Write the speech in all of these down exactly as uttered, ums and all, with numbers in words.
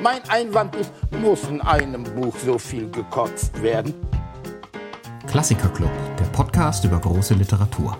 Mein Einwand ist, muss in einem Buch so viel gekotzt werden? Klassikerclub, der Podcast über große Literatur.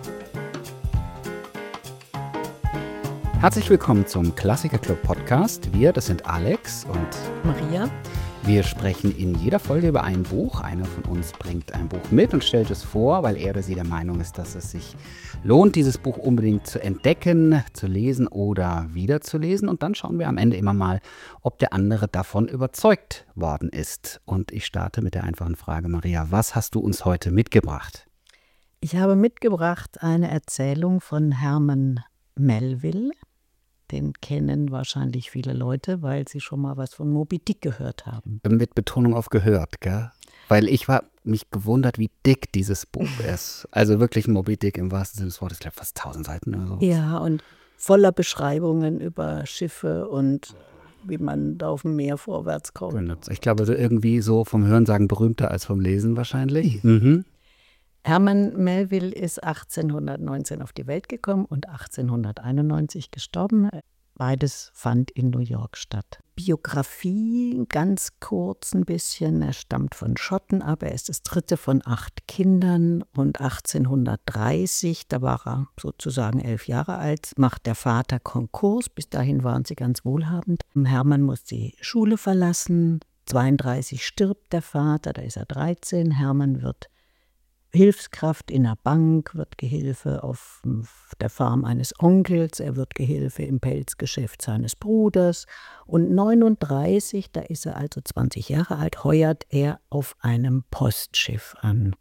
Herzlich willkommen zum Klassikerclub-Podcast. Wir, das sind Alex und Maria. Wir sprechen in jeder Folge über ein Buch. Einer von uns bringt ein Buch mit und stellt es vor, weil er oder sie der Meinung ist, dass es sich lohnt, dieses Buch unbedingt zu entdecken, zu lesen oder wiederzulesen. Und dann schauen wir am Ende immer mal, ob der andere davon überzeugt worden ist. Und ich starte mit der einfachen Frage, Maria, was hast du uns heute mitgebracht? Ich habe mitgebracht eine Erzählung von Herman Melville. Den kennen wahrscheinlich viele Leute, weil sie schon mal was von Moby Dick gehört haben. Mit Betonung auf gehört, gell? Weil ich war mich gewundert, wie dick dieses Buch ist. Also wirklich Moby Dick im wahrsten Sinne des Wortes. Ich glaube fast tausend Seiten oder so. Ja, und voller Beschreibungen über Schiffe und wie man da auf dem Meer vorwärts kommt. Ich glaube irgendwie so vom Hörensagen berühmter als vom Lesen wahrscheinlich. Mhm. Herman Melville ist achtzehnhundertneunzehn auf die Welt gekommen und achtzehnhunderteinundneunzig gestorben. Beides fand in New York statt. Biografie, ganz kurz ein bisschen. Er stammt von Schotten ab. Er ist das dritte von acht Kindern. Und achtzehnhundertdreißig, da war er sozusagen elf Jahre alt, macht der Vater Konkurs. Bis dahin waren sie ganz wohlhabend. Hermann muss die Schule verlassen. zweiunddreißig stirbt der Vater, da ist er dreizehn. Hermann wird Hilfskraft in der Bank, wird Gehilfe auf der Farm eines Onkels, er wird Gehilfe im Pelzgeschäft seines Bruders. Und neununddreißig, da ist er also zwanzig Jahre alt, heuert er auf einem Postschiff an,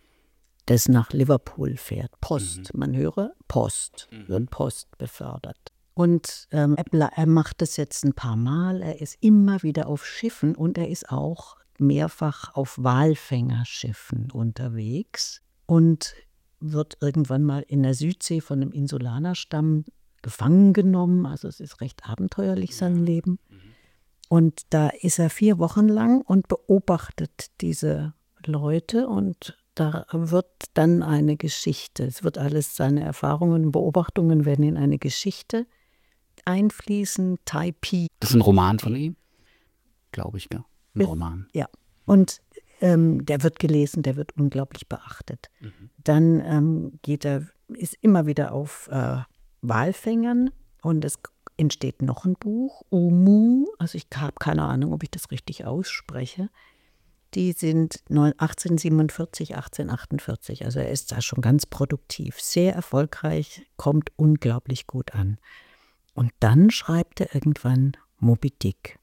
das nach Liverpool fährt. Post, mhm. man höre, Post, mhm. wird Post befördert. Und ähm, er macht das jetzt ein paar Mal, er ist immer wieder auf Schiffen und er ist auch mehrfach auf Walfängerschiffen unterwegs und wird irgendwann mal in der Südsee von einem Insulanerstamm gefangen genommen. Also es ist recht abenteuerlich, sein Leben. Und da ist er vier Wochen lang und beobachtet diese Leute und da wird dann eine Geschichte. Es wird alles, seine Erfahrungen und Beobachtungen werden in eine Geschichte einfließen. Taipei. Das ist ein Roman von ihm, glaube ich, ja. Ein Roman. Ja, und ähm, der wird gelesen, der wird unglaublich beachtet. Mhm. Dann ähm, geht er, ist immer wieder auf äh, Walfängern und es entsteht noch ein Buch, Oumuamua, also ich habe keine Ahnung, ob ich das richtig ausspreche. Die sind achtzehnhundertsiebenundvierzig, achtzehnhundertachtundvierzig, also er ist da schon ganz produktiv, sehr erfolgreich, kommt unglaublich gut an. Und dann schreibt er irgendwann Moby Dick.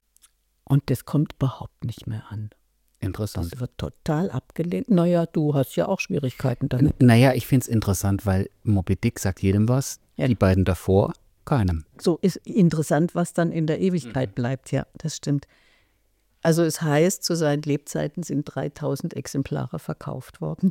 Und das kommt überhaupt nicht mehr an. Interessant. Das wird total abgelehnt. Naja, du hast ja auch Schwierigkeiten damit. Naja, ich finde es interessant, weil Moby Dick sagt jedem was, ja. Die beiden davor keinem. So ist interessant, was dann in der Ewigkeit mhm. bleibt. Ja, das stimmt. Also es heißt, zu seinen Lebzeiten sind dreitausend Exemplare verkauft worden.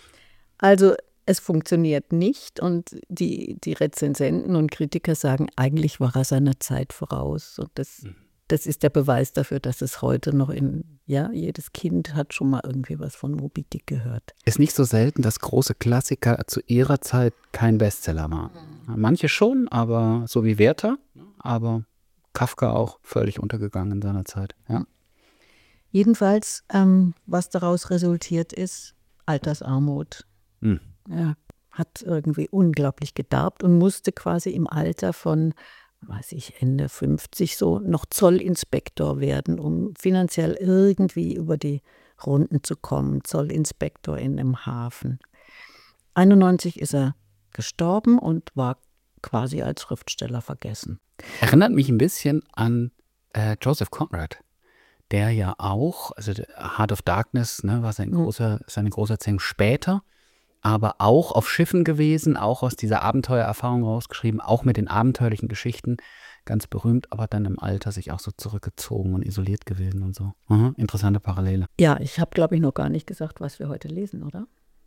Also es funktioniert nicht und die, die Rezensenten und Kritiker sagen, eigentlich war er seiner Zeit voraus. Und das mhm. Das ist der Beweis dafür, dass es heute noch in, ja, jedes Kind hat schon mal irgendwie was von Moby Dick gehört. Ist nicht so selten, dass große Klassiker zu ihrer Zeit kein Bestseller waren. Mhm. Manche schon, aber so wie Werther, aber Kafka auch völlig untergegangen in seiner Zeit. Ja. Jedenfalls, ähm, was daraus resultiert ist, Altersarmut. Mhm. Er hat irgendwie unglaublich gedarbt und musste quasi im Alter von weiß ich, Ende fünfzig so, noch Zollinspektor werden, um finanziell irgendwie über die Runden zu kommen. Zollinspektor in einem Hafen. einundneunzig ist er gestorben und war quasi als Schriftsteller vergessen. Erinnert mich ein bisschen an äh, Joseph Conrad, der ja auch, also Heart of Darkness, ne, war sein großer, seine große Erzählung später, aber auch auf Schiffen gewesen, auch aus dieser Abenteuererfahrung rausgeschrieben, auch mit den abenteuerlichen Geschichten, ganz berühmt, aber dann im Alter sich auch so zurückgezogen und isoliert gewesen und so. Aha, interessante Parallele. Ja, ich habe, glaube ich, noch gar nicht gesagt, was wir heute lesen, oder?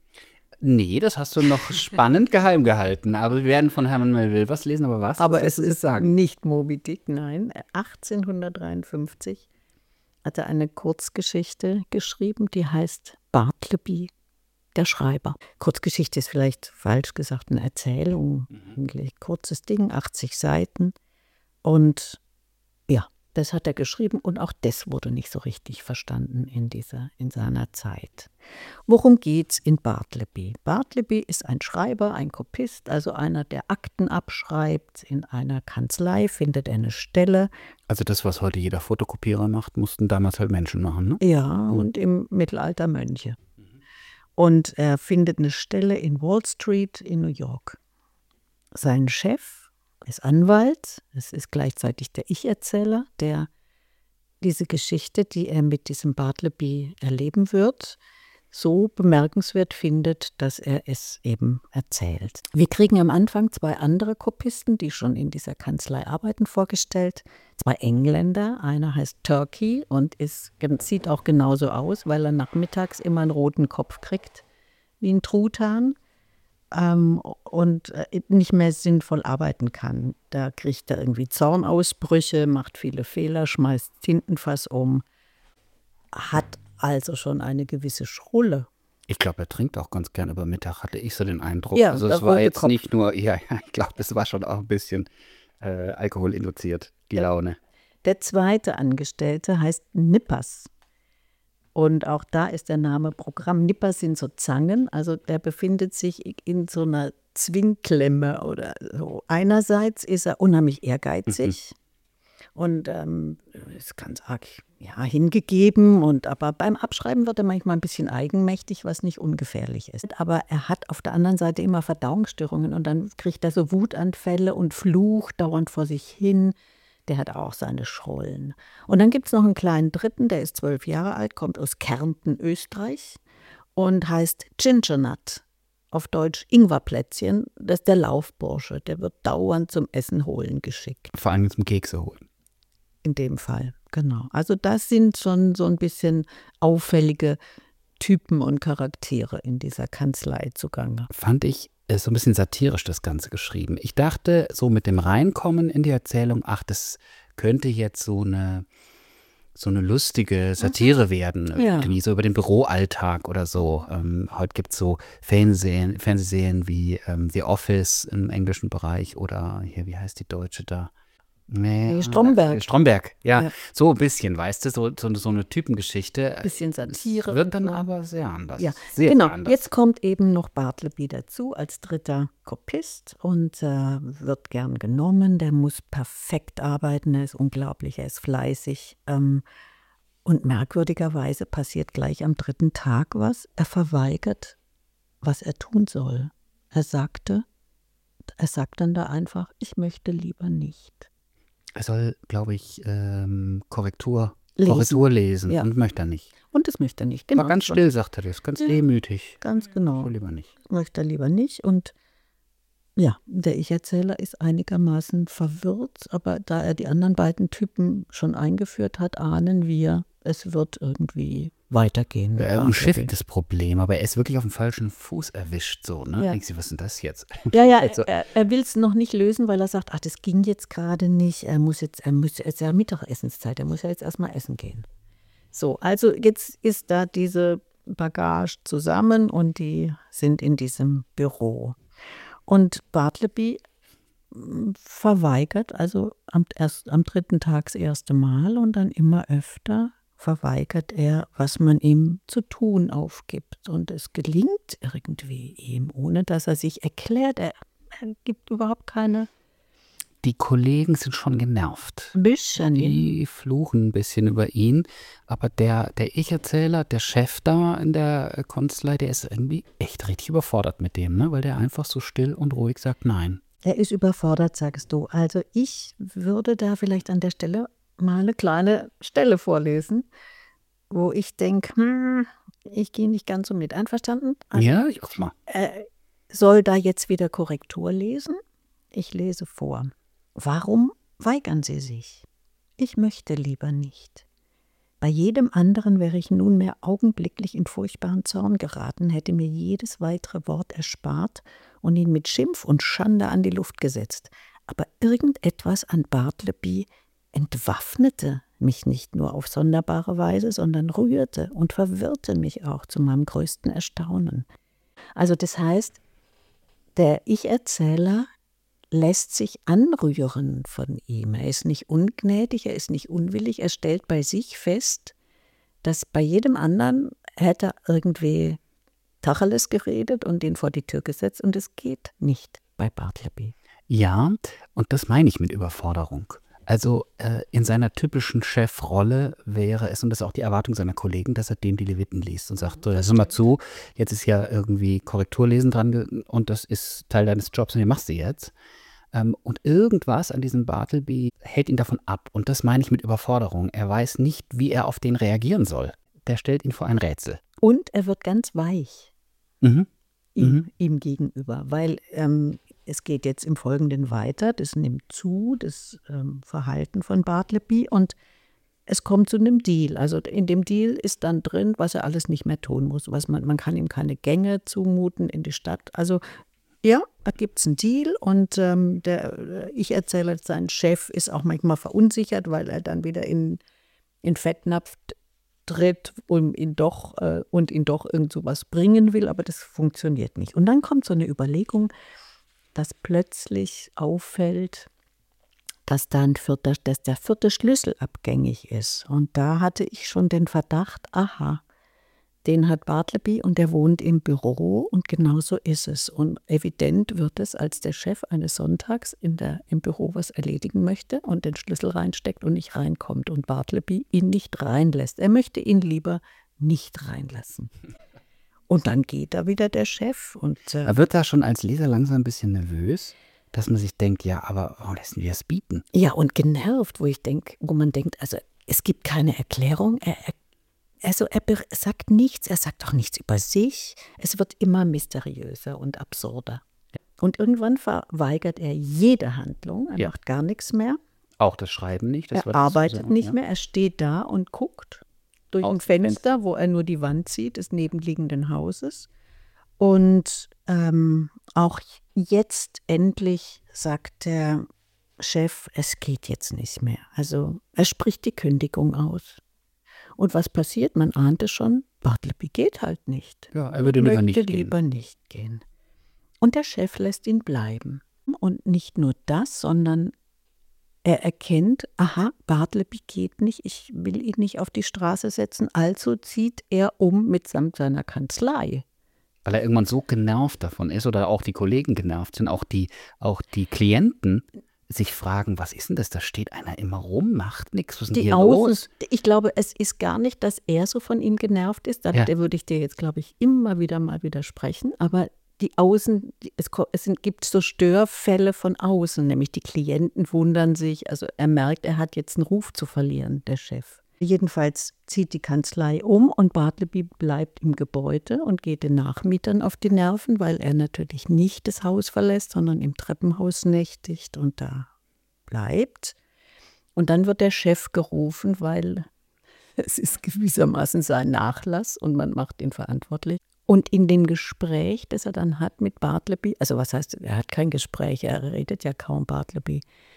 Nee, das hast du noch spannend geheim gehalten, aber wir werden von Herman Melville was lesen, aber was? Aber es ist sagen? Nicht Moby Dick, nein. achtzehnhundertdreiundfünfzig hat er eine Kurzgeschichte geschrieben, die heißt Bartleby, der Schreiber. Kurzgeschichte ist vielleicht falsch gesagt, eine Erzählung, mhm. ein kurzes Ding, achtzig Seiten. Und ja, Das hat er geschrieben und auch das wurde nicht so richtig verstanden in, dieser, in seiner Zeit. Worum geht's in Bartleby? Bartleby ist ein Schreiber, ein Kopist, also einer, der Akten abschreibt. In einer Kanzlei findet er eine Stelle. Also das, was heute jeder Fotokopierer macht, mussten damals halt Menschen machen, ne? Ja, und im Mittelalter Mönche. Und er findet eine Stelle in Wall Street in New York. Sein Chef ist Anwalt, es ist gleichzeitig der Ich-Erzähler, der diese Geschichte, die er mit diesem Bartleby erleben wird, so bemerkenswert findet, dass er es eben erzählt. Wir kriegen am Anfang zwei andere Kopisten, die schon in dieser Kanzlei arbeiten, vorgestellt. Zwei Engländer, einer heißt Turkey und ist, sieht auch genauso aus, weil er nachmittags immer einen roten Kopf kriegt, wie ein Truthahn. Ähm, und äh, nicht mehr sinnvoll arbeiten kann. Da kriegt er irgendwie Zornausbrüche, macht viele Fehler, schmeißt Tintenfass um, hat also schon eine gewisse Schrulle. Ich glaube, er trinkt auch ganz gern über Mittag, hatte ich so den Eindruck. Ja, also der es war rote jetzt Kopf. nicht nur, ja, ja ich glaube, es war schon auch ein bisschen äh, alkoholinduziert, die Ja. Laune. Der zweite Angestellte heißt Nippers. Und auch da ist der Name Programm. Nippers sind so Zangen, also der befindet sich in so einer Zwingklemme oder so. Einerseits ist er unheimlich ehrgeizig und ähm, ist ganz arg ja, hingegeben, und, aber beim Abschreiben wird er manchmal ein bisschen eigenmächtig, was nicht ungefährlich ist. Aber er hat auf der anderen Seite immer Verdauungsstörungen und dann kriegt er so Wutanfälle und flucht dauernd vor sich hin. Der hat auch seine Schrullen. Und dann gibt es noch einen kleinen Dritten, der ist zwölf Jahre alt, kommt aus Kärnten, Österreich und heißt Gingernut, auf Deutsch Ingwerplätzchen. Das ist der Laufbursche, der wird dauernd zum Essen holen geschickt. Vor allem zum Kekse holen. In dem Fall, genau. Also das sind schon so ein bisschen auffällige Typen und Charaktere in dieser Kanzlei zugange. Fand ich äh, so ein bisschen satirisch das Ganze geschrieben. Ich dachte, so mit dem Reinkommen in die Erzählung, ach, das könnte jetzt so eine, so eine lustige Satire werden, Ja. irgendwie so über den Büroalltag oder so. Ähm, heute gibt es so Fernsehen, Fernsehserien wie ähm, The Office im englischen Bereich oder hier, wie heißt die deutsche da? Nee, Nee, Stromberg. äh, Stromberg, ja, Ja. so ein bisschen, weißt du, so, so, so eine Typengeschichte. Bisschen Satire. Es wird dann und so. aber sehr anders. Ja, sehr genau. anders. Jetzt kommt eben noch Bartleby dazu als dritter Kopist und äh, wird gern genommen. Der muss perfekt arbeiten, er ist unglaublich, er ist fleißig. Ähm, und merkwürdigerweise passiert gleich am dritten Tag was. Er verweigert, was er tun soll. Er sagte, er sagt dann da einfach, ich möchte lieber nicht. Er soll, glaube ich, ähm, Korrektur, Lesen. Korrektur lesen Ja. und möchte er nicht. Und das möchte er nicht. War Genau. ganz still, sagt er das, ganz Ja. demütig. Ganz genau. So lieber nicht. Möchte er lieber nicht. Und ja, der Ich-Erzähler ist einigermaßen verwirrt, aber da er die anderen beiden Typen schon eingeführt hat, ahnen wir, es wird irgendwie weitergehen. Er umschifft das Problem, aber er ist wirklich auf dem falschen Fuß erwischt, so, ne? Ja. Denkst du, was ist denn das jetzt? Ja, ja, Also- er, er will es noch nicht lösen, weil er sagt, ach, das ging jetzt gerade nicht. Er muss jetzt, er muss, es ist ja Mittagessenszeit, er muss ja jetzt erstmal essen gehen. So, also jetzt ist da diese Bagage zusammen und die sind in diesem Büro. Und Bartleby mm, verweigert, also am, erst, am dritten Tag das erste Mal und dann immer öfter verweigert er, was man ihm zu tun aufgibt. Und es gelingt irgendwie ihm, ohne dass er sich erklärt. Er, er gibt überhaupt keine Die Kollegen sind schon genervt. Bisschen. Die fluchen ein bisschen über ihn, aber der, der Ich-Erzähler, der Chef da in der äh, Kanzlei, der ist irgendwie echt richtig überfordert mit dem, ne? Weil der einfach so still und ruhig sagt Nein. Er ist überfordert, sagst du. Also ich würde da vielleicht an der Stelle mal eine kleine Stelle vorlesen, wo ich denke, hm, ich gehe nicht ganz so mit. Einverstanden? Also, Ja, ich guck mal. äh, soll da jetzt wieder Korrektur lesen? Ich lese vor. Warum weigern Sie sich? Ich möchte lieber nicht. Bei jedem anderen wäre ich nunmehr augenblicklich in furchtbaren Zorn geraten, hätte mir jedes weitere Wort erspart und ihn mit Schimpf und Schande an die Luft gesetzt. Aber irgendetwas an Bartleby entwaffnete mich nicht nur auf sonderbare Weise, sondern rührte und verwirrte mich auch zu meinem größten Erstaunen. Also das heißt, der Ich-Erzähler lässt sich anrühren von ihm. Er ist nicht ungnädig, er ist nicht unwillig. Er stellt bei sich fest, dass bei jedem anderen hätte er irgendwie Tacheles geredet und ihn vor die Tür gesetzt und es geht nicht bei Bartleby. Ja, und das meine ich mit Überforderung. Also äh, in seiner typischen Chefrolle wäre es, und das ist auch die Erwartung seiner Kollegen, dass er dem die Leviten liest und sagt, so, hör mal zu, jetzt ist ja irgendwie Korrekturlesen dran ge- und das ist Teil deines Jobs und den machst du jetzt. Ähm, und irgendwas an diesem Bartleby hält ihn davon ab. Und das meine ich mit Überforderung. Er weiß nicht, wie er auf den reagieren soll. Der stellt ihn vor ein Rätsel. Und er wird ganz weich Mhm. ihm, Mhm. ihm gegenüber, weil ähm, es geht jetzt im Folgenden weiter, das nimmt zu, das ähm, Verhalten von Bartleby und es kommt zu einem Deal. Also in dem Deal ist dann drin, was er alles nicht mehr tun muss. Was man, man kann ihm keine Gänge zumuten in die Stadt. Also ja, da gibt es einen Deal und ähm, der Ich-Erzähler, sein Chef, ist auch manchmal verunsichert, weil er dann wieder in, in Fettnapf tritt um ihn doch, äh, und ihn doch irgend so was bringen will, aber das funktioniert nicht. Und dann kommt so eine Überlegung, dass plötzlich auffällt, dass, da ein vierter, dass der vierte Schlüssel abgängig ist. Und da hatte ich schon den Verdacht, aha, den hat Bartleby und der wohnt im Büro und genau so ist es. Und evident wird es, als der Chef eines Sonntags in der, im Büro was erledigen möchte und den Schlüssel reinsteckt und nicht reinkommt und Bartleby ihn nicht reinlässt. Er möchte ihn lieber nicht reinlassen. Und dann geht da wieder der Chef und äh, Er wird da schon als Leser langsam ein bisschen nervös, dass man sich denkt, ja, aber warum lassen wir es bieten? ja, und genervt, wo ich denke, wo man denkt, also es gibt keine Erklärung. Er, er, also er ber- sagt nichts, er sagt auch nichts über sich. Es wird immer mysteriöser und absurder. Und irgendwann verweigert er jede Handlung, er Ja. macht gar nichts mehr. Auch das Schreiben nicht. Das Er wird dazu arbeitet sagen, nicht ja. mehr, er steht da und guckt durch Aus ein dem Fenster, wo er nur die Wand sieht, des nebenliegenden Hauses. Und ähm, auch jetzt endlich sagt der Chef, es geht jetzt nicht mehr. Also er spricht die Kündigung aus. Und was passiert? Man ahnt es schon, Bartleby geht halt nicht. Ja, er würde lieber möchte nicht gehen. lieber nicht gehen. Und der Chef lässt ihn bleiben. Und nicht nur das, sondern er erkennt, aha, Bartleby geht nicht, ich will ihn nicht auf die Straße setzen, also zieht er um mitsamt seiner Kanzlei. Weil er irgendwann so genervt davon ist oder auch die Kollegen genervt sind, auch die, auch die Klienten sich fragen, was ist denn das? Da steht einer immer rum, macht nichts, was ist denn Die hier Außen, los? ich glaube, es ist gar nicht, dass er so von ihm genervt ist, da Ja. der würde ich dir jetzt, glaube ich, immer wieder mal widersprechen, aber die Außen, die, es, ko- es sind, gibt so Störfälle von außen, nämlich die Klienten wundern sich, also er merkt, er hat jetzt einen Ruf zu verlieren, der Chef. Jedenfalls zieht die Kanzlei um und Bartleby bleibt im Gebäude und geht den Nachmietern auf die Nerven, weil er natürlich nicht das Haus verlässt, sondern im Treppenhaus nächtigt und da bleibt. Und dann wird der Chef gerufen, weil es ist gewissermaßen sein Nachlass und man macht ihn verantwortlich. Und in dem Gespräch, das er dann hat mit Bartleby, also was heißt, er hat kein Gespräch, er redet ja kaum Bartleby,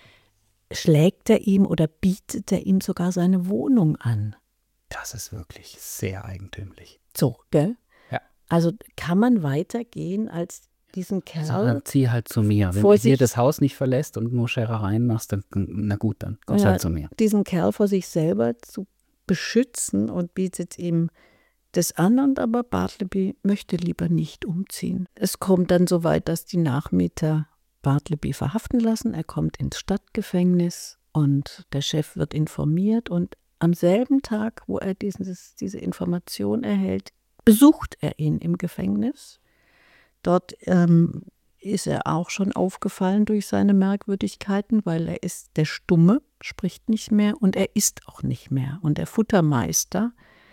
schlägt er ihm oder bietet er ihm sogar seine Wohnung an. Das ist wirklich sehr eigentümlich. So, gell? Ja. Also kann man weitergehen als diesen Kerl? Also, dann zieh halt zu mir. Wenn vor du hier sich- das Haus nicht verlässt und nur Scherereien machst, dann, na gut, dann kommst du Ja, halt zu mir. diesen Kerl vor sich selber zu beschützen und bietet ihm das an, und aber Bartleby möchte lieber nicht umziehen. Es kommt dann so weit, dass die Nachmieter Bartleby verhaften lassen. Er kommt ins Stadtgefängnis und der Chef wird informiert und am selben Tag, wo er dieses, diese Information erhält, besucht er ihn im Gefängnis. Dort ähm, ist er auch schon aufgefallen durch seine Merkwürdigkeiten, weil er ist der Stumme, spricht nicht mehr und er isst auch nicht mehr. Und der Futtermeister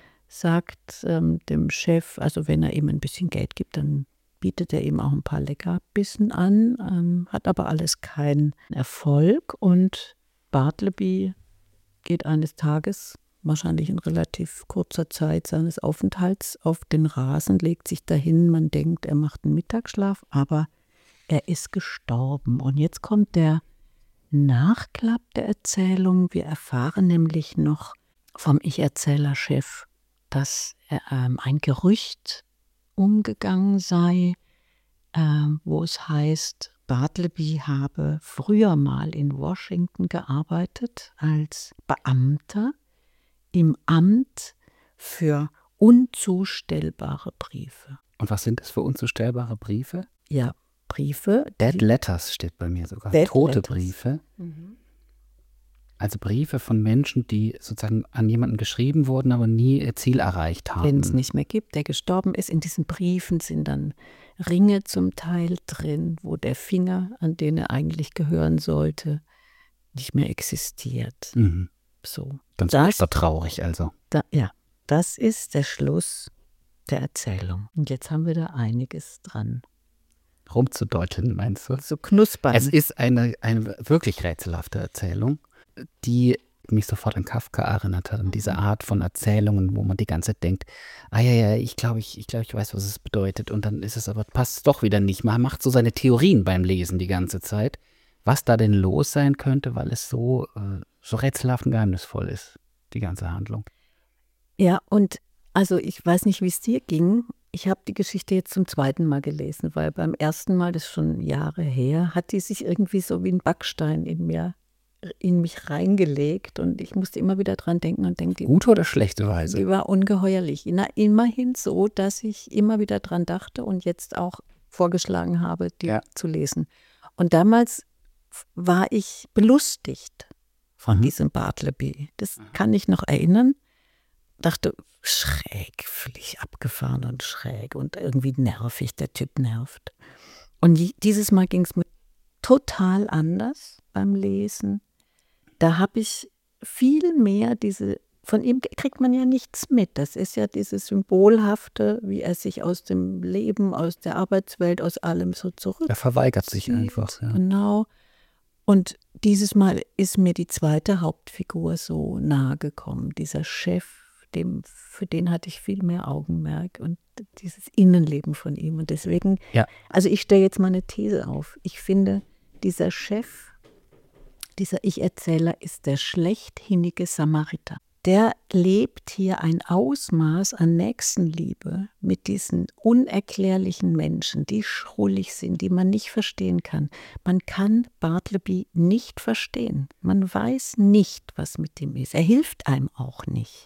sagt ähm, dem Chef, also wenn er ihm ein bisschen Geld gibt, dann bietet er ihm auch ein paar Leckerbissen an, ähm, hat aber alles keinen Erfolg. Und Bartleby geht eines Tages, wahrscheinlich in relativ kurzer Zeit seines Aufenthalts, auf den Rasen, legt sich dahin. Man denkt, er macht einen Mittagsschlaf, aber er ist gestorben. Und jetzt kommt der Nachklapp der Erzählung. Wir erfahren nämlich noch vom Ich-Erzähler-Chef, dass äh, ähm, ein Gerücht umgegangen sei, äh, wo es heißt, Bartleby habe früher mal in Washington gearbeitet als Beamter im Amt für unzustellbare Briefe. Und was sind das für unzustellbare Briefe? Ja, Briefe. Dead Letters steht bei mir sogar. Dead Tote Letters. Briefe. Mhm. Also Briefe von Menschen, die sozusagen an jemanden geschrieben wurden, aber nie ihr Ziel erreicht haben. Den es nicht mehr gibt, der gestorben ist. In diesen Briefen sind dann Ringe zum Teil drin, wo der Finger, an den er eigentlich gehören sollte, nicht mehr existiert. Mhm. So. Ganz Das- traurig also. Da, ja, das ist der Schluss der Erzählung. Und jetzt haben wir da einiges dran. Rumzudeuteln, meinst du? So knuspern. Es ist eine, eine wirklich rätselhafte Erzählung, die mich sofort an Kafka erinnert hat, an diese Art von Erzählungen, wo man die ganze Zeit denkt, ah ja, ja, ich glaube, ich, ich, glaub, ich weiß, was es bedeutet. Und dann ist es aber, passt es doch wieder nicht. Man macht so seine Theorien beim Lesen die ganze Zeit, was da denn los sein könnte, weil es so, äh, so rätselhaft und geheimnisvoll ist, die ganze Handlung. Ja, und also ich weiß nicht, wie es dir ging. Ich habe die Geschichte jetzt zum zweiten Mal gelesen, weil beim ersten Mal, das ist schon Jahre her, hat die sich irgendwie so wie ein Backstein in mir, in mich reingelegt und ich musste immer wieder dran denken und denke, die, Gute oder schlechte Weise? die war ungeheuerlich. Na, immerhin so, dass ich immer wieder dran dachte und jetzt auch vorgeschlagen habe, die Ja. zu lesen. Und damals war ich belustigt von Mhm. diesem Bartleby. Das kann ich noch erinnern. Dachte, schräg, völlig abgefahren und schräg und irgendwie nervig, der Typ nervt. Und je- dieses Mal ging es mir total anders beim Lesen. Da habe ich viel mehr diese, von ihm kriegt man ja nichts mit. Das ist ja dieses Symbolhafte, wie er sich aus dem Leben, aus der Arbeitswelt, aus allem so zurück. Er verweigert sich einfach. Ja. Genau. Und dieses Mal ist mir die zweite Hauptfigur so nahe gekommen, dieser Chef, dem, für den hatte ich viel mehr Augenmerk und dieses Innenleben von ihm. Und deswegen, Ja. also ich stelle jetzt mal eine These auf. Ich finde, dieser Chef, dieser Ich-Erzähler ist der schlechthinnige Samariter. Der lebt hier ein Ausmaß an Nächstenliebe mit diesen unerklärlichen Menschen, die schrullig sind, die man nicht verstehen kann. Man kann Bartleby nicht verstehen. Man weiß nicht, was mit ihm ist. Er hilft einem auch nicht.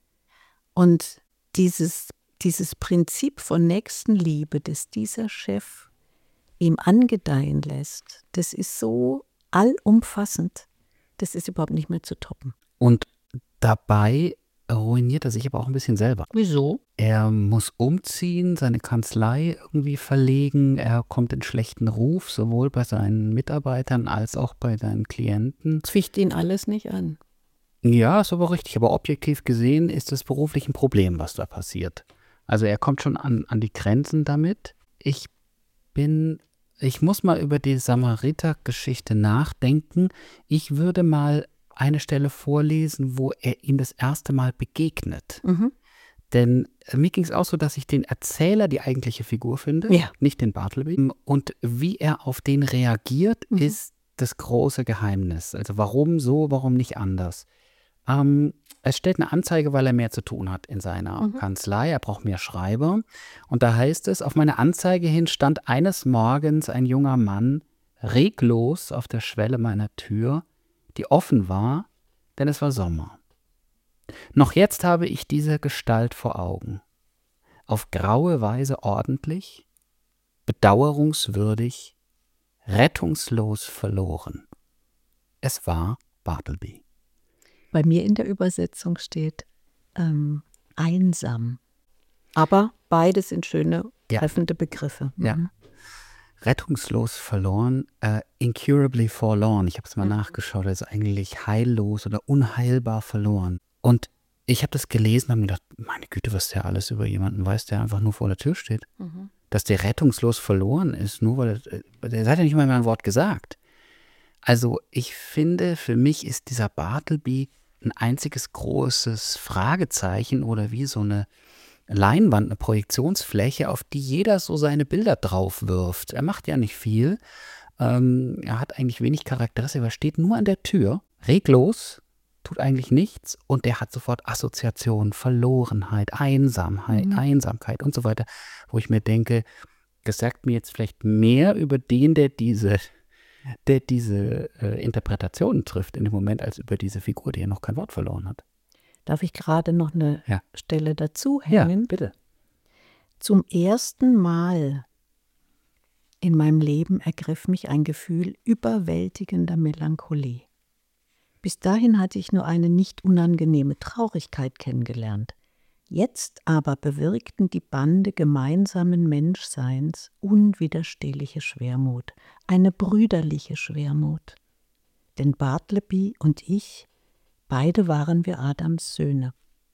Und dieses, dieses Prinzip von Nächstenliebe, das dieser Chef ihm angedeihen lässt, das ist so allumfassend, das ist überhaupt nicht mehr zu toppen. Und dabei ruiniert er sich aber auch ein bisschen selber. Wieso? Er muss umziehen, seine Kanzlei irgendwie verlegen. Er kommt in schlechten Ruf, sowohl bei seinen Mitarbeitern als auch bei seinen Klienten. Das ficht ihn alles nicht an. Ja, ist aber richtig. Aber objektiv gesehen ist es beruflich ein Problem, was da passiert. Also er kommt schon an, an die Grenzen damit. Ich bin, ich muss mal über die Samariter-Geschichte nachdenken. Ich würde mal eine Stelle vorlesen, wo er ihm das erste Mal begegnet. Mhm. Denn äh, mir ging es auch so, dass ich den Erzähler die eigentliche Figur finde, Ja. nicht den Bartleby. Und wie er auf den reagiert, Mhm. ist das große Geheimnis. Also warum so, warum nicht anders? Ähm, es stellt eine Anzeige, weil er mehr zu tun hat in seiner Mhm. Kanzlei. Er braucht mehr Schreiber. Und da heißt es, auf meine Anzeige hin stand eines Morgens ein junger Mann reglos auf der Schwelle meiner Tür, die offen war, denn es war Sommer. Noch jetzt habe ich diese Gestalt vor Augen. Auf graue Weise ordentlich, bedauerungswürdig, rettungslos verloren. Es war Bartleby. Bei mir in der Übersetzung steht ähm, einsam. Aber beides sind schöne, Ja. treffende Begriffe. Ja. Mhm. Rettungslos verloren, äh, incurably forlorn. Ich habe es mal nachgeschaut, also eigentlich heillos oder unheilbar verloren. Und ich habe das gelesen und habe mir gedacht, meine Güte, was der alles über jemanden weiß, der einfach nur vor der Tür steht. Mhm. Dass der rettungslos verloren ist, nur weil er, äh, der hat ja nicht mal ein Wort gesagt. Also ich finde, für mich ist dieser Bartleby ein einziges großes Fragezeichen oder wie so eine Leinwand, eine Projektionsfläche, auf die jeder so seine Bilder drauf wirft. Er macht ja nicht viel. Ähm, er hat eigentlich wenig Charakteristik, aber steht nur an der Tür, reglos, tut eigentlich nichts und der hat sofort Assoziationen, Verlorenheit, Einsamkeit, Mhm. Einsamkeit und so weiter, wo ich mir denke, das sagt mir jetzt vielleicht mehr über den, der diese, der diese äh, Interpretationen trifft in dem Moment, als über diese Figur, die ja noch kein Wort verloren hat. Darf ich gerade noch eine Ja. Stelle dazu Ja, hängen? bitte. Zum ersten Mal in meinem Leben ergriff mich ein Gefühl überwältigender Melancholie. Bis dahin hatte ich nur eine nicht unangenehme Traurigkeit kennengelernt. Jetzt aber bewirkten die Bande gemeinsamen Menschseins unwiderstehliche Schwermut, eine brüderliche Schwermut. Denn Bartleby und ich, beide waren wir Adams Söhne.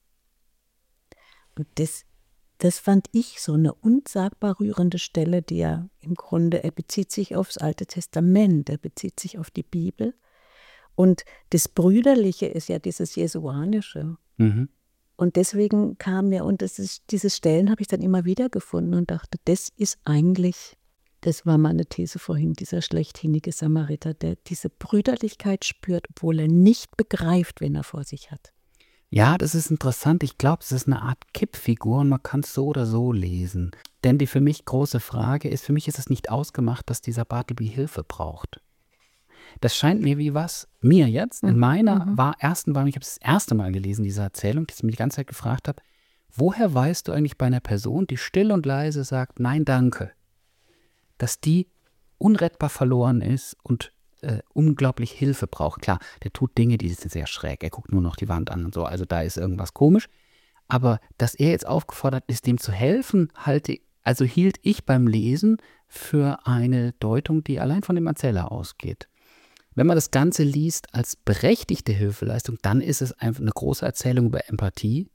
Und das, das fand ich so eine unsagbar rührende Stelle, die ja im Grunde, er bezieht sich aufs Alte Testament, er bezieht sich auf die Bibel. Und das Brüderliche ist ja dieses Jesuanische. Mhm. Und deswegen kam mir, und das ist, diese Stellen habe ich dann immer wieder gefunden und dachte, das ist eigentlich, das war meine These vorhin, dieser schlechthinige Samariter, der diese Brüderlichkeit spürt, obwohl er nicht begreift, wen er vor sich hat. Ja, das ist interessant. Ich glaube, es ist eine Art Kippfigur und man kann es so oder so lesen. Denn die für mich große Frage ist, für mich ist es nicht ausgemacht, dass dieser Bartleby Hilfe braucht. Das scheint mir wie was, mir jetzt, in meiner Mhm. war ersten Wahrnehmung, ich habe es das erste Mal gelesen, diese Erzählung, dass ich mich die ganze Zeit gefragt habe, woher weißt du eigentlich bei einer Person, die still und leise sagt, nein, danke, dass die unrettbar verloren ist und äh, unglaublich Hilfe braucht. Klar, der tut Dinge, die sind sehr schräg, er guckt nur noch die Wand an und so, also da ist irgendwas komisch. Aber dass er jetzt aufgefordert ist, dem zu helfen, halte, also hielt ich beim Lesen für eine Deutung, die allein von dem Erzähler ausgeht. Wenn man das Ganze liest als berechtigte Hilfeleistung, dann ist es einfach eine große Erzählung über Empathie,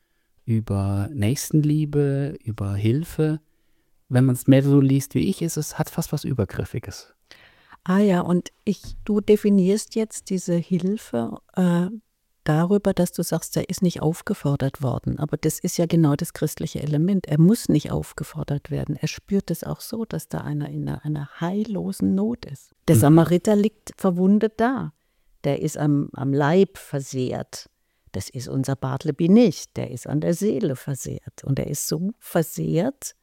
über Nächstenliebe, über Hilfe. Wenn man es mehr so liest wie ich, ist es, hat fast was Übergriffiges. Ah ja, und ich, du definierst jetzt diese Hilfe äh, darüber, dass du sagst, er ist nicht aufgefordert worden. Aber das ist ja genau das christliche Element. Er muss nicht aufgefordert werden. Er spürt es auch so, dass da einer in einer, einer heillosen Not ist. Der Mhm. Samariter liegt verwundet da. Der ist am, am Leib versehrt. Das ist unser Bartleby nicht. Der ist an der Seele versehrt. Und er ist so versehrt,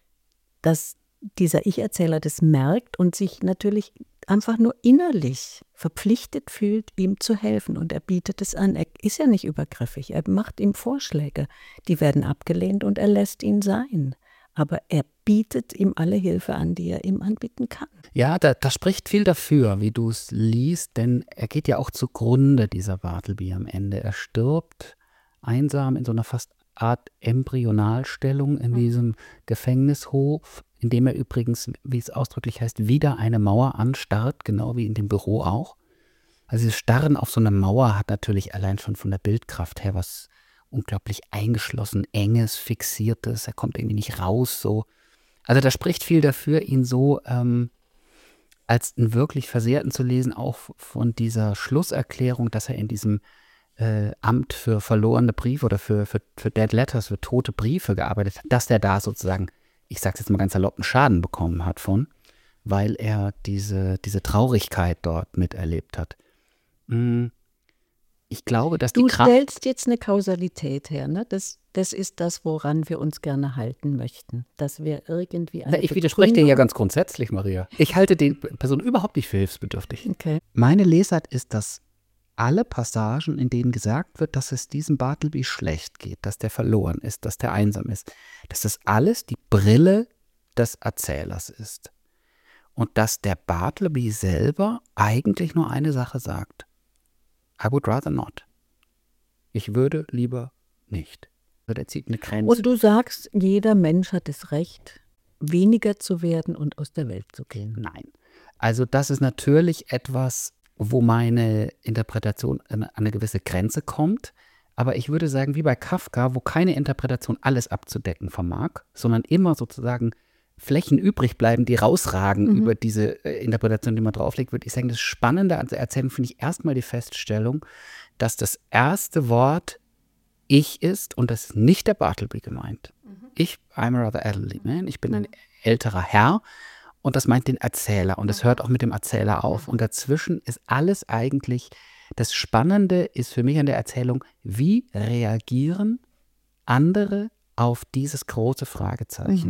dass dieser Ich-Erzähler das merkt und sich natürlich einfach nur innerlich verpflichtet fühlt, ihm zu helfen. Und er bietet es an. Er ist ja nicht übergriffig. Er macht ihm Vorschläge. Die werden abgelehnt und er lässt ihn sein. Aber er bietet ihm alle Hilfe an, die er ihm anbieten kann. Ja, da, da spricht viel dafür, wie du es liest, denn er geht ja auch zugrunde, dieser Bartleby am Ende. Er stirbt einsam in so einer fast Art Embryonalstellung in diesem Gefängnishof, in dem er übrigens, wie es ausdrücklich heißt, wieder eine Mauer anstarrt, genau wie in dem Büro auch. Also dieses Starren auf so eine Mauer hat natürlich allein schon von der Bildkraft her was unglaublich eingeschlossen, enges, fixiertes, er kommt irgendwie nicht raus so. Also da spricht viel dafür, ihn so ähm, als einen wirklich Versehrten zu lesen, auch von dieser Schlusserklärung, dass er in diesem äh, Amt für verlorene Briefe oder für, für, für Dead Letters, für tote Briefe gearbeitet hat, dass der da sozusagen, ich sag's jetzt mal ganz salopp, einen Schaden bekommen hat von, weil er diese, diese Traurigkeit dort miterlebt hat. Mm, Ich glaube, dass die Du Kraft... stellst jetzt eine Kausalität her. Ne? Das, das ist das, woran wir uns gerne halten möchten. Dass wir irgendwie eine Na, ich widerspreche dir ja Begründung- ganz grundsätzlich, Maria. Ich halte die Person überhaupt nicht für hilfsbedürftig. Okay. Meine Lesart ist, dass alle Passagen, in denen gesagt wird, dass es diesem Bartleby schlecht geht, dass der verloren ist, dass der einsam ist, dass das alles die Brille des Erzählers ist. Und dass der Bartleby selber eigentlich nur eine Sache sagt. I would rather not. Ich würde lieber nicht. Also der zieht eine Grenze. Und du sagst, jeder Mensch hat das Recht, weniger zu werden und aus der Welt zu gehen. Nein. Also das ist natürlich etwas, wo meine Interpretation an eine gewisse Grenze kommt. Aber ich würde sagen, wie bei Kafka, wo keine Interpretation alles abzudecken vermag, sondern immer sozusagen Flächen übrig bleiben, die rausragen Mhm. über diese äh, Interpretation, die man drauflegt, würde ich sagen, das Spannende an der Erzählung finde ich erstmal die Feststellung, dass das erste Wort Ich ist und das ist nicht der Bartleby gemeint. Ich, I'm a rather elderly man, ich bin ein älterer Herr und das meint den Erzähler und es hört auch mit dem Erzähler auf und dazwischen ist alles eigentlich, das Spannende ist für mich an der Erzählung, wie reagieren andere auf dieses große Fragezeichen. Mhm.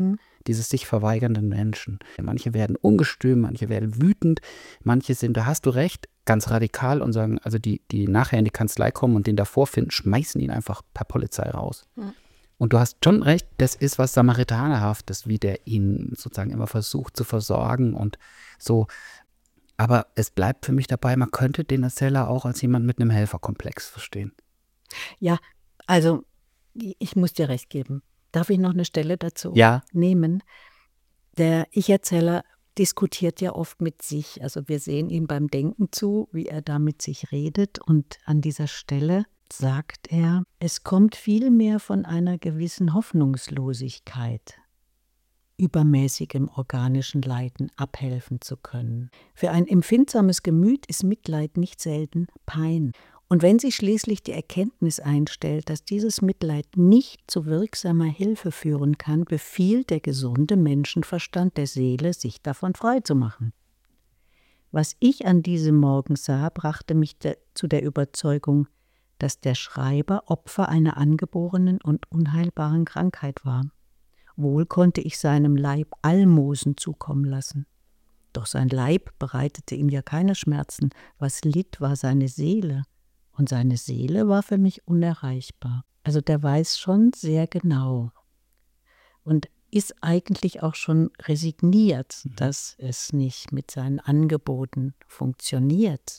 dieses sich verweigernden Menschen. Manche werden ungestüm, manche werden wütend, manche sind, da hast du recht, ganz radikal und sagen, also die, die nachher in die Kanzlei kommen und den davor finden, schmeißen ihn einfach per Polizei raus. Mhm. Und du hast schon recht, das ist was Samaritanerhaftes, wie der ihn sozusagen immer versucht zu versorgen und so. Aber es bleibt für mich dabei, man könnte den Erzähler auch als jemand mit einem Helferkomplex verstehen. Ja, also ich muss dir recht geben. Darf ich noch eine Stelle dazu ja. nehmen? Der Ich-Erzähler diskutiert ja oft mit sich. Also wir sehen ihm beim Denken zu, wie er da mit sich redet. Und an dieser Stelle sagt er, es kommt vielmehr von einer gewissen Hoffnungslosigkeit, übermäßigem organischen Leiden abhelfen zu können. Für ein empfindsames Gemüt ist Mitleid nicht selten Pein. Und wenn sich schließlich die Erkenntnis einstellt, dass dieses Mitleid nicht zu wirksamer Hilfe führen kann, befiehlt der gesunde Menschenverstand der Seele, sich davon frei zu machen. Was ich an diesem Morgen sah, brachte mich de- zu der Überzeugung, dass der Schreiber Opfer einer angeborenen und unheilbaren Krankheit war. Wohl konnte ich seinem Leib Almosen zukommen lassen. Doch sein Leib bereitete ihm ja keine Schmerzen. Was litt, war seine Seele. Und seine Seele war für mich unerreichbar. Also der weiß schon sehr genau und ist eigentlich auch schon resigniert, mhm. dass es nicht mit seinen Angeboten funktioniert.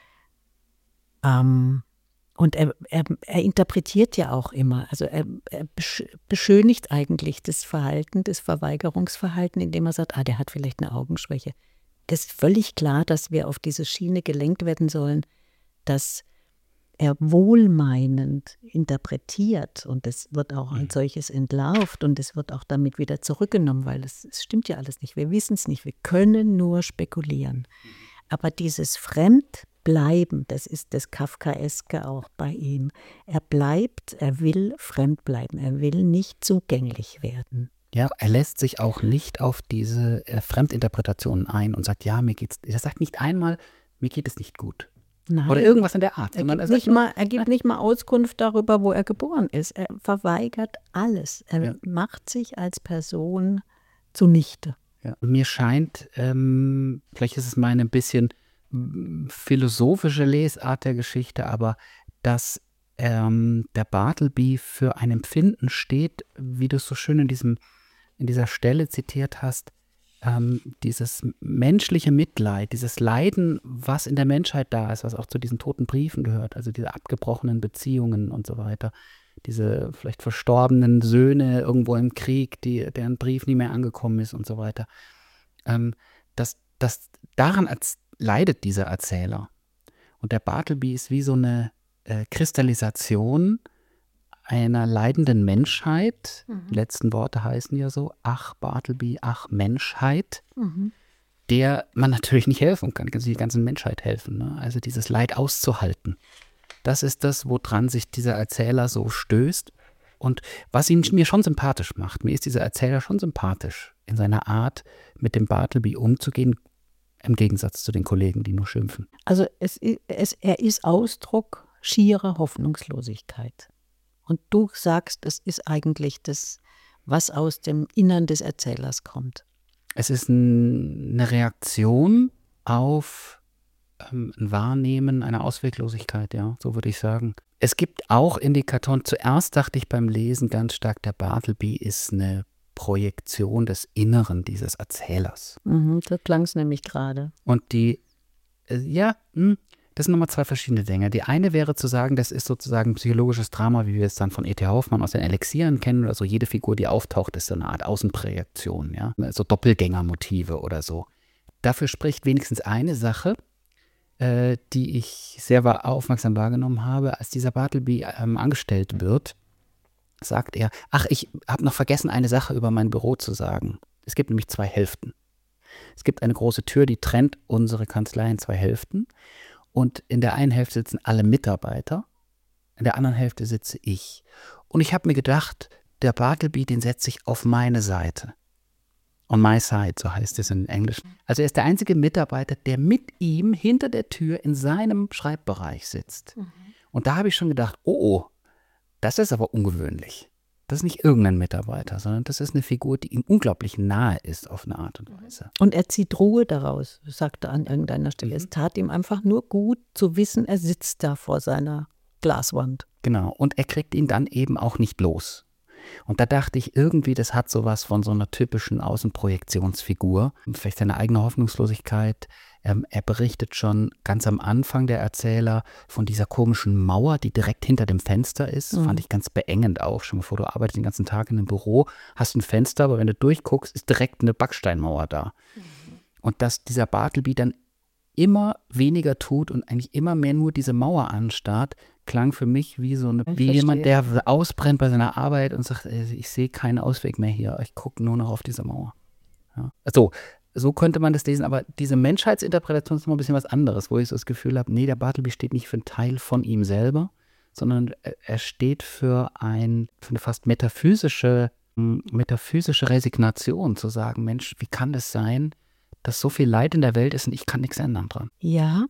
Ähm, und er, er, er interpretiert ja auch immer, also er, er beschönigt eigentlich das Verhalten, das Verweigerungsverhalten, indem er sagt, ah, der hat vielleicht eine Augenschwäche. Es ist völlig klar, dass wir auf diese Schiene gelenkt werden sollen, dass er wohlmeinend interpretiert und es wird auch als solches entlarvt und es wird auch damit wieder zurückgenommen, weil es, es stimmt ja alles nicht. Wir wissen es nicht, wir können nur spekulieren. Aber dieses Fremdbleiben, das ist das Kafkaeske auch bei ihm. Er bleibt, er will fremd bleiben, er will nicht zugänglich werden. Ja, er lässt sich auch nicht auf diese äh, Fremdinterpretationen ein und sagt, ja, mir geht's, er sagt nicht einmal, mir geht es nicht gut. Nein. Oder irgendwas in der Art. Er gibt, er, nicht mal, er gibt nicht mal Auskunft darüber, wo er geboren ist. Er verweigert alles. Er ja. macht sich als Person zunichte. Ja. Mir scheint, ähm, vielleicht ist es meine ein bisschen philosophische Lesart der Geschichte, aber dass ähm, der Bartleby für ein Empfinden steht, wie du es so schön in, diesem, in dieser Stelle zitiert hast, Ähm, dieses menschliche Mitleid, dieses Leiden, was in der Menschheit da ist, was auch zu diesen toten Briefen gehört, also diese abgebrochenen Beziehungen und so weiter, diese vielleicht verstorbenen Söhne irgendwo im Krieg, die, deren Brief nie mehr angekommen ist und so weiter. Ähm, das, das, daran als, leidet dieser Erzähler. Und der Bartleby ist wie so eine äh, Kristallisation einer leidenden Menschheit, mhm. die letzten Worte heißen ja so, ach Bartleby, ach Menschheit, mhm. der man natürlich nicht helfen kann, kann die ganzen Menschheit helfen, ne? Also dieses Leid auszuhalten. Das ist das, woran sich dieser Erzähler so stößt und was ihn mir schon sympathisch macht. Mir ist dieser Erzähler schon sympathisch in seiner Art, mit dem Bartleby umzugehen, im Gegensatz zu den Kollegen, die nur schimpfen. Also es, es, er ist Ausdruck schierer Hoffnungslosigkeit. Und du sagst, es ist eigentlich das, was aus dem Innern des Erzählers kommt. Es ist ein, eine Reaktion auf ähm, ein Wahrnehmen einer Ausweglosigkeit, ja, so würde ich sagen. Es gibt auch Indikatoren. Zuerst dachte ich beim Lesen ganz stark, der Bartleby ist eine Projektion des Inneren dieses Erzählers. Mhm, so klang es nämlich gerade. Und die, äh, ja, mh, das sind nochmal zwei verschiedene Dinge. Die eine wäre zu sagen, das ist sozusagen ein psychologisches Drama, wie wir es dann von E T Hoffmann aus den Elixieren kennen oder so. Jede Figur, die auftaucht, ist so eine Art Außenprojektion, ja, so Doppelgängermotive oder so. Dafür spricht wenigstens eine Sache, äh, die ich sehr wahr, aufmerksam wahrgenommen habe. Als dieser Bartleby ähm, angestellt wird, sagt er, ach, ich habe noch vergessen, eine Sache über mein Büro zu sagen. Es gibt nämlich zwei Hälften. Es gibt eine große Tür, die trennt unsere Kanzlei in zwei Hälften. Und in der einen Hälfte sitzen alle Mitarbeiter, in der anderen Hälfte sitze ich. Und ich habe mir gedacht, der Bartleby, den setze ich auf meine Seite. On my side, so heißt es in Englisch. Also er ist der einzige Mitarbeiter, der mit ihm hinter der Tür in seinem Schreibbereich sitzt. Mhm. Und da habe ich schon gedacht, oh, oh, das ist aber ungewöhnlich. Das ist nicht irgendein Mitarbeiter, sondern das ist eine Figur, die ihm unglaublich nahe ist auf eine Art und Weise. Und er zieht Ruhe daraus, sagt er an irgendeiner Stelle. Mhm. Es tat ihm einfach nur gut zu wissen, er sitzt da vor seiner Glaswand. Genau, und er kriegt ihn dann eben auch nicht los. Und da dachte ich irgendwie, das hat sowas von so einer typischen Außenprojektionsfigur. Vielleicht seine eigene Hoffnungslosigkeit. Ähm, er berichtet schon ganz am Anfang, der Erzähler, von dieser komischen Mauer, die direkt hinter dem Fenster ist. Mhm. Fand ich ganz beengend auch. Schon mal vor, du arbeitest den ganzen Tag in einem Büro, hast ein Fenster, aber wenn du durchguckst, ist direkt eine Backsteinmauer da. Mhm. Und dass dieser Bartleby dann immer weniger tut und eigentlich immer mehr nur diese Mauer anstarrt, klang für mich wie so eine, wie jemand, der ausbrennt bei seiner Arbeit und sagt, ich sehe keinen Ausweg mehr hier, ich gucke nur noch auf diese Mauer. Ja. Also, so könnte man das lesen, aber diese Menschheitsinterpretation ist noch ein bisschen was anderes, wo ich so das Gefühl habe, nee, der Bartleby steht nicht für einen Teil von ihm selber, sondern er steht für, ein, für eine fast metaphysische, metaphysische Resignation, zu sagen, Mensch, wie kann das sein, dass so viel Leid in der Welt ist und ich kann nichts ändern dran. Ja,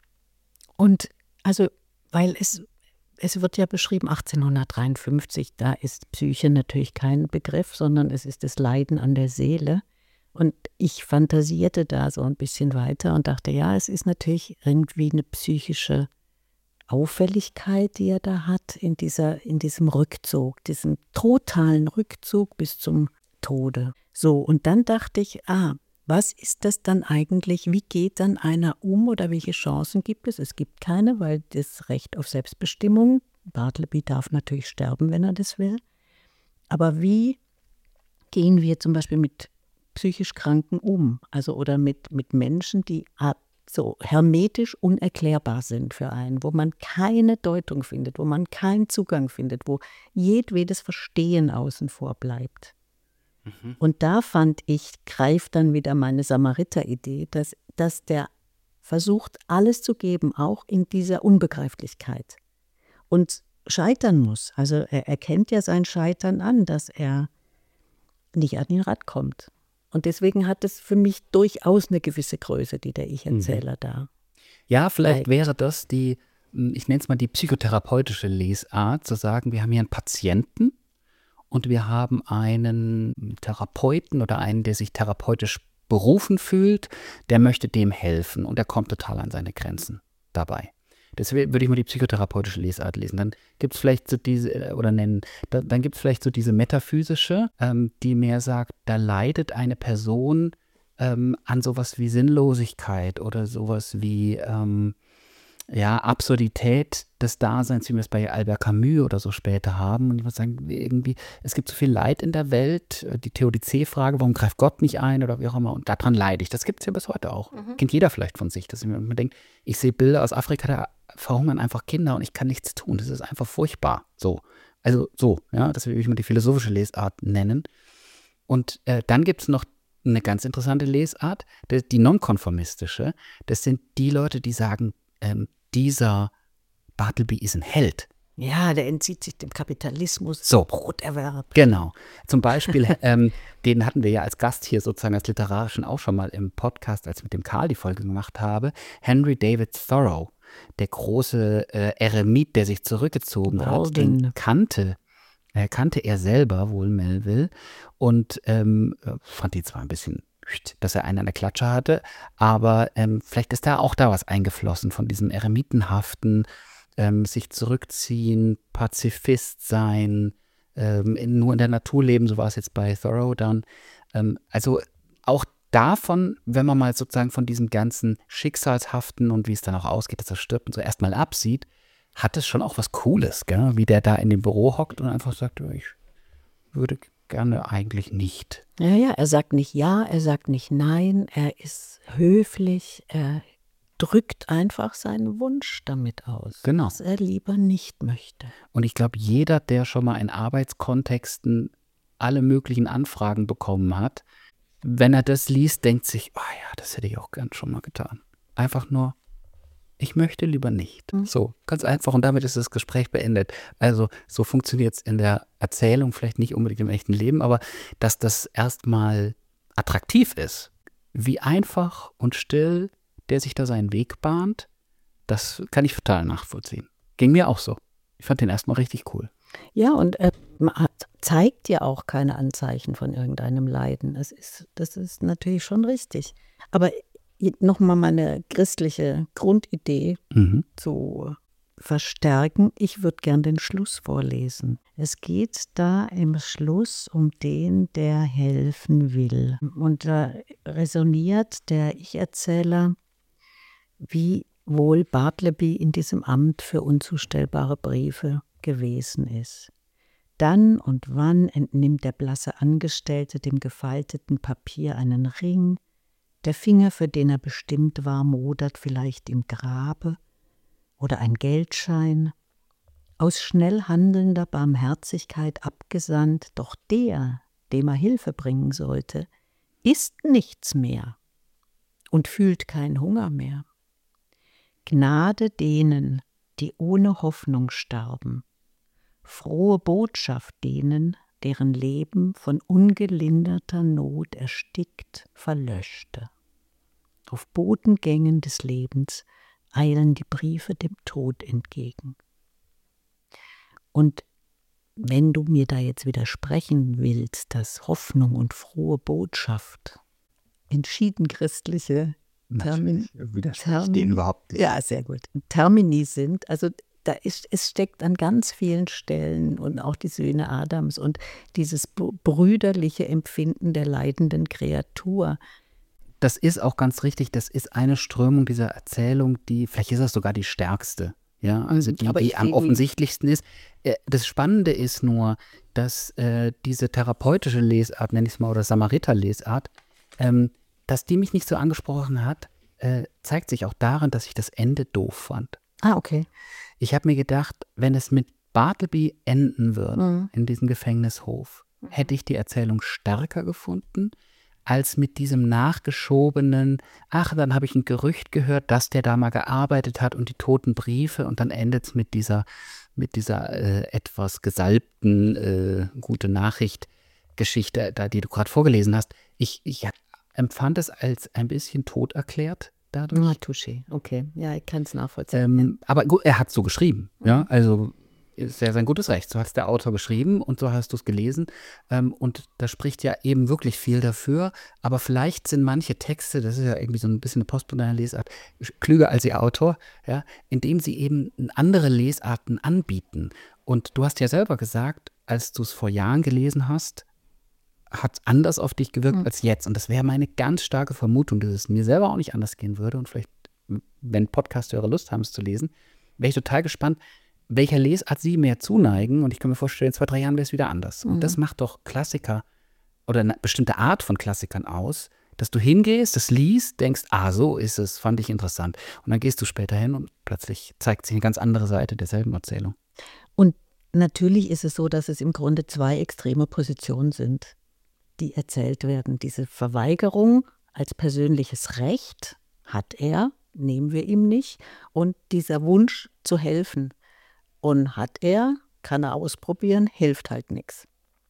und also, weil es, es wird ja beschrieben, achtzehnhundertdreiundfünfzig, da ist Psyche natürlich kein Begriff, sondern es ist das Leiden an der Seele. Und ich fantasierte da so ein bisschen weiter und dachte, ja, es ist natürlich irgendwie eine psychische Auffälligkeit, die er da hat, in, dieser, in diesem Rückzug, diesem totalen Rückzug bis zum Tode. So, und dann dachte ich, ah, was ist das dann eigentlich? Wie geht dann einer um oder welche Chancen gibt es? Es gibt keine, weil das Recht auf Selbstbestimmung, Bartleby darf natürlich sterben, wenn er das will. Aber wie gehen wir zum Beispiel mit psychisch Kranken um? Also oder mit, mit Menschen, die so hermetisch unerklärbar sind für einen, wo man keine Deutung findet, wo man keinen Zugang findet, wo jedwedes Verstehen außen vor bleibt. Und da fand ich, greift dann wieder meine Samariter-Idee, dass, dass der versucht, alles zu geben, auch in dieser Unbegreiflichkeit. Und scheitern muss. Also er erkennt ja sein Scheitern an, dass er nicht an den Rad kommt. Und deswegen hat es für mich durchaus eine gewisse Größe, die der Ich-Erzähler mhm. da. Ja, vielleicht wäre das die, ich nenne es mal die psychotherapeutische Lesart, zu sagen, wir haben hier einen Patienten, und wir haben einen Therapeuten oder einen, der sich therapeutisch berufen fühlt, der möchte dem helfen und er kommt total an seine Grenzen dabei. Deswegen würde ich mal die psychotherapeutische Lesart lesen. Dann gibt es vielleicht so diese, oder nennen, da, dann gibt es vielleicht so diese metaphysische, ähm, die mehr sagt, da leidet eine Person ähm, an sowas wie Sinnlosigkeit oder sowas wie ähm, ja, Absurdität des Daseins, wie wir es bei Albert Camus oder so später haben. Und ich muss sagen, irgendwie, es gibt so viel Leid in der Welt. Die Theodizee-Frage, warum greift Gott nicht ein oder wie auch immer. Und daran leide ich. Das gibt es ja bis heute auch. Mhm. Kennt jeder vielleicht von sich. Dass man denkt, ich sehe Bilder aus Afrika, da verhungern einfach Kinder und ich kann nichts tun. Das ist einfach furchtbar. So. Also so, ja, das will ich mal die philosophische Lesart nennen. Und äh, dann gibt es noch eine ganz interessante Lesart, die, die nonkonformistische. Das sind die Leute, die sagen, ähm, dieser Bartleby ist ein Held. Ja, der entzieht sich dem Kapitalismus, so. Broterwerb. Genau. Zum Beispiel, ähm, den hatten wir ja als Gast hier sozusagen als Literarischen auch schon mal im Podcast, als ich mit dem Karl die Folge gemacht habe. Henry David Thoreau, der große äh, Eremit, der sich zurückgezogen Walden. hat, den kannte, äh, kannte er selber, wohl Melville, und ähm, fand die zwar ein bisschen, dass er einen an der Klatsche hatte, aber ähm, vielleicht ist da auch da was eingeflossen von diesem eremitenhaften, ähm, sich zurückziehen, Pazifist sein, ähm, in, nur in der Natur leben, so war es jetzt bei Thoreau dann. Ähm, also auch davon, wenn man mal sozusagen von diesem ganzen Schicksalshaften und wie es dann auch ausgeht, dass er stirbt und so erstmal absieht, hat es schon auch was Cooles, gell? Wie der da in dem Büro hockt und einfach sagt, ich würde gerne eigentlich nicht. Ja, ja, er sagt nicht ja, er sagt nicht nein, er ist höflich, er drückt einfach seinen Wunsch damit aus, genau. was er lieber nicht möchte. Und ich glaube, jeder, der schon mal in Arbeitskontexten alle möglichen Anfragen bekommen hat, wenn er das liest, denkt sich, oh ja, das hätte ich auch gern schon mal getan. Einfach nur, ich möchte lieber nicht. Mhm. So, ganz einfach. Und damit ist das Gespräch beendet. Also so funktioniert es in der Erzählung, vielleicht nicht unbedingt im echten Leben, aber dass das erstmal attraktiv ist. Wie einfach und still der sich da seinen Weg bahnt, das kann ich total nachvollziehen. Ging mir auch so. Ich fand den erstmal richtig cool. Ja, und äh, Man zeigt ja auch keine Anzeichen von irgendeinem Leiden. Das ist, das ist natürlich schon richtig. Aber nochmal meine christliche Grundidee Mhm. zu verstärken. Ich würde gern den Schluss vorlesen. Es geht da im Schluss um den, der helfen will. Und da resoniert der Ich-Erzähler, wie wohl Bartleby in diesem Amt für unzustellbare Briefe gewesen ist. Dann und wann entnimmt der blasse Angestellte dem gefalteten Papier einen Ring. Der Finger, für den er bestimmt war, modert vielleicht im Grabe. Oder ein Geldschein, aus schnell handelnder Barmherzigkeit abgesandt, doch der, dem er Hilfe bringen sollte, isst nichts mehr und fühlt keinen Hunger mehr. Gnade denen, die ohne Hoffnung starben, frohe Botschaft denen, deren Leben von ungelinderter Not erstickt, verlöschte. Auf Botengängen des Lebens eilen die Briefe dem Tod entgegen. Und wenn du mir da jetzt widersprechen willst, dass Hoffnung und frohe Botschaft entschieden christliche Termini, Termini überhaupt nicht. Ja, sehr gut. Termini sind, also da ist, es steckt an ganz vielen Stellen und auch die Söhne Adams und dieses brüderliche Empfinden der leidenden Kreatur. Das ist auch ganz richtig, das ist eine Strömung dieser Erzählung, die, vielleicht ist das sogar die stärkste, ja, also die, Aber die ich am sehe- offensichtlichsten ist. Äh, Das Spannende ist nur, dass äh, diese therapeutische Lesart, nenne ich es mal, oder Samariter-Lesart, ähm, dass die mich nicht so angesprochen hat, äh, zeigt sich auch darin, dass ich das Ende doof fand. Ah, okay. Ich habe mir gedacht, wenn es mit Bartleby enden würde, Mhm. in diesem Gefängnishof, hätte ich die Erzählung stärker gefunden, als mit diesem nachgeschobenen, ach, dann habe ich ein Gerücht gehört, dass der da mal gearbeitet hat und die toten Briefe und dann endet es mit dieser, mit dieser äh, etwas gesalbten äh, gute Nachricht-Geschichte, da, die du gerade vorgelesen hast. Ich, ich empfand es als ein bisschen tot erklärt dadurch. Ah, touché. Okay, ja, ich kann es nachvollziehen. Ähm, aber gut, er hat so geschrieben, ja, also ist ja sein gutes Recht. So hat es der Autor geschrieben und so hast du es gelesen. Ähm, und da spricht ja eben wirklich viel dafür. Aber vielleicht sind manche Texte, das ist ja irgendwie so ein bisschen eine postmoderne Lesart, klüger als ihr Autor, ja, indem sie eben andere Lesarten anbieten. Und du hast ja selber gesagt, als du es vor Jahren gelesen hast, hat es anders auf dich gewirkt Mhm. als jetzt. Und das wäre meine ganz starke Vermutung, dass es mir selber auch nicht anders gehen würde. Und vielleicht, wenn Podcast-Hörer Lust haben, es zu lesen, wäre ich total gespannt, welcher Lesart sie mehr zuneigen. Und ich kann mir vorstellen, in zwei, drei Jahren wäre es wieder anders. Mhm. Und das macht doch Klassiker oder eine bestimmte Art von Klassikern aus, dass du hingehst, das liest, denkst, ah, so ist es, fand ich interessant. Und dann gehst du später hin und plötzlich zeigt sich eine ganz andere Seite derselben Erzählung. Und natürlich ist es so, dass es im Grunde zwei extreme Positionen sind, die erzählt werden. Diese Verweigerung als persönliches Recht hat er, nehmen wir ihm nicht. Und dieser Wunsch zu helfen. Und hat er, kann er ausprobieren, hilft halt nichts.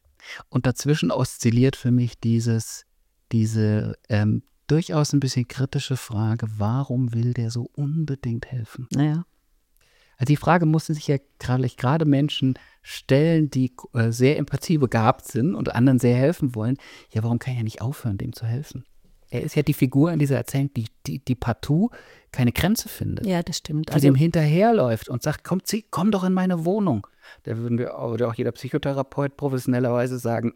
Und dazwischen oszilliert für mich dieses, diese ähm, durchaus ein bisschen kritische Frage, warum will der so unbedingt helfen? Naja. Also die Frage mussten sich ja gerade gerade Menschen stellen, die äh, sehr empathiebegabt sind und anderen sehr helfen wollen. Ja, warum kann er nicht aufhören, dem zu helfen? Er ist ja die Figur in dieser Erzählung, die, die, die partout keine Grenze findet. Ja, das stimmt. Die Also, dem hinterherläuft und sagt, komm, zieh, komm doch in meine Wohnung. Da würden wir, würde auch jeder Psychotherapeut professionellerweise sagen,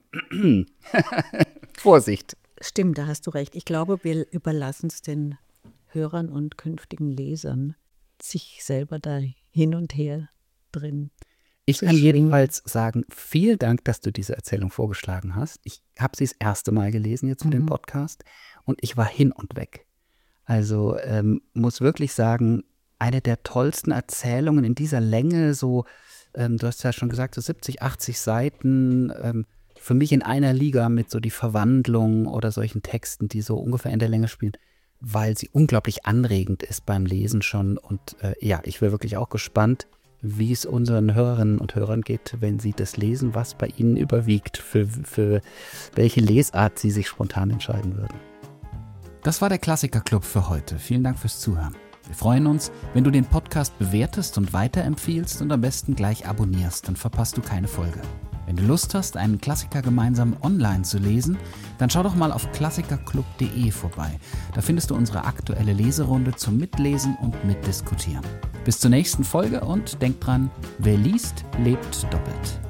Vorsicht. stimmt, da hast du recht. Ich glaube, wir überlassen es den Hörern und künftigen Lesern, sich selber da hin und her drin. Ich zu kann schwingen. jedenfalls sagen, vielen Dank, dass du diese Erzählung vorgeschlagen hast. Ich habe sie das erste Mal gelesen jetzt für den Mhm. Podcast und ich war hin und weg. Also ähm, muss wirklich sagen, eine der tollsten Erzählungen in dieser Länge, so, ähm, du hast ja schon gesagt, so siebzig, achtzig Seiten, ähm, für mich in einer Liga mit so die Verwandlung oder solchen Texten, die so ungefähr in der Länge spielen, weil sie unglaublich anregend ist beim Lesen schon. Und äh, ja, ich wäre wirklich auch gespannt, wie es unseren Hörerinnen und Hörern geht, wenn sie das lesen, was bei ihnen überwiegt, für, für welche Lesart sie sich spontan entscheiden würden. Das war der Klassiker-Club für heute. Vielen Dank fürs Zuhören. Wir freuen uns, wenn du den Podcast bewertest und weiterempfiehlst und am besten gleich abonnierst, dann verpasst du keine Folge. Wenn du Lust hast, einen Klassiker gemeinsam online zu lesen, dann schau doch mal auf klassikerclub punkt de vorbei. Da findest du unsere aktuelle Leserunde zum Mitlesen und Mitdiskutieren. Bis zur nächsten Folge und denk dran, wer liest, lebt doppelt.